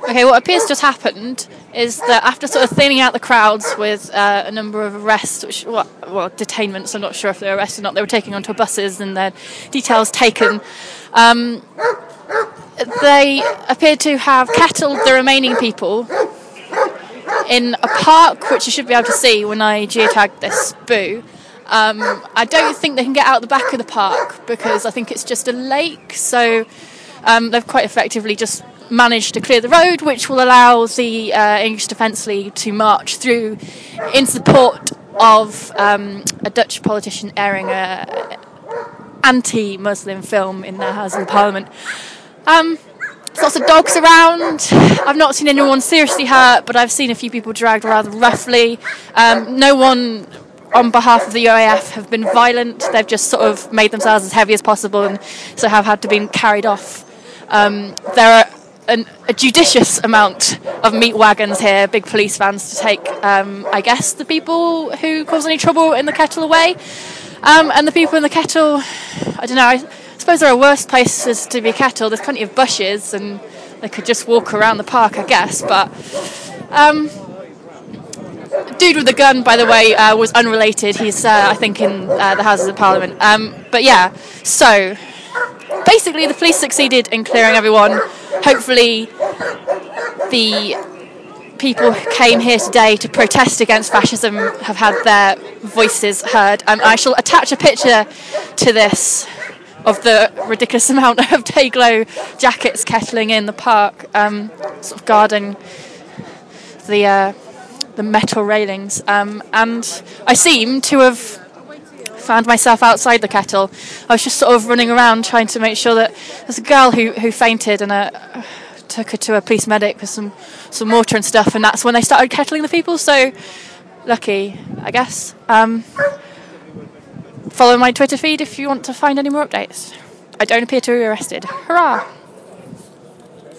Okay, what appears to have happened is that after sort of thinning out the crowds with a number of arrests, detainments, I'm not sure if they were arrested or not, they were taken onto buses and their details taken, they appeared to have kettled the remaining people in a park, which you should be able to see when I geotagged this boo. I don't think they can get out the back of the park because I think it's just a lake, so they've quite effectively just managed to clear the road, which will allow the English Defence League to march through in support of a Dutch politician airing an anti-Muslim film in their House of Parliament. There's lots of dogs around. I've not seen anyone seriously hurt, but I've seen a few people dragged rather roughly. No one on behalf of the UAF have been violent. They've just sort of made themselves as heavy as possible and so have had to be carried off. There are a judicious amount of meat wagons here, big police vans to take, I guess, the people who cause any trouble in the kettle away. And the people in the kettle, I don't know, I suppose there are worse places to be kettle. There's plenty of bushes and they could just walk around the park, I guess. But dude with the gun, by the way, was unrelated. He's, I think, in the Houses of Parliament. But yeah, so basically the police succeeded in clearing everyone. Hopefully the people who came here today to protest against fascism have had their voices heard. I shall attach a picture to this of the ridiculous amount of day-glow jackets kettling in the park, sort of guarding the metal railings. And I seem to have found myself outside the kettle. I was just sort of running around trying to make sure that there's a girl who fainted, and took her to a police medic with some water and stuff, and that's when they started kettling the people, so lucky, I guess. Follow my Twitter feed if you want to find any more updates. I don't appear to be arrested. Hurrah!